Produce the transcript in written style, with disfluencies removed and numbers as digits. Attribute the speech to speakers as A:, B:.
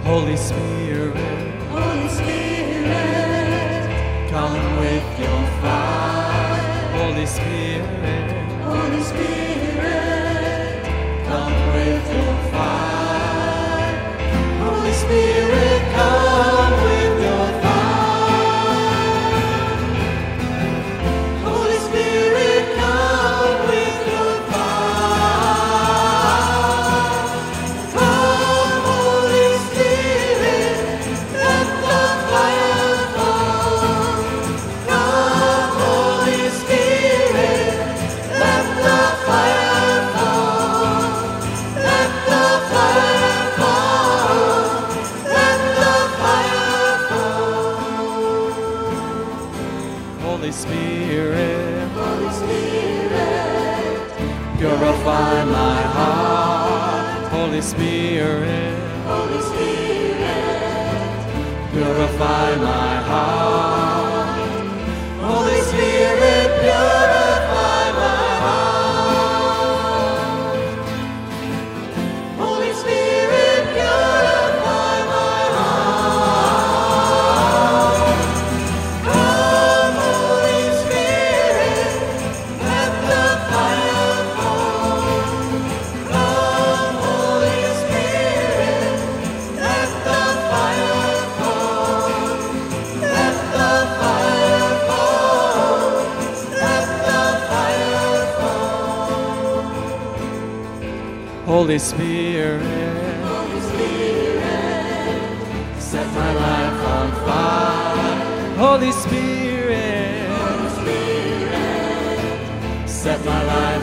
A: Holy Spirit,
B: Holy Spirit,
A: come with your fire. Holy Spirit,
B: Holy Spirit,
A: come with your fire. Holy Spirit, come with your fire. Holy Spirit, come with your fire. Come, Holy Spirit, let the fire fall. Come, Holy Spirit, let the fire fall. Let the fire fall. Let the fire fall. Holy Spirit,
B: Holy Spirit,
A: purify my heart. Holy Spirit,
B: Holy Spirit,
A: purify my heart. Holy Spirit, purify my heart. Holy Spirit, purify my heart. Come, Holy Spirit, let the fire fall. Come, Holy Spirit, let the fire fall. Let the fire fall. Let the fire fall. Holy Spirit,
B: Holy Spirit,
A: set my life on fire. Holy Spirit,
B: Holy Spirit,
A: set my life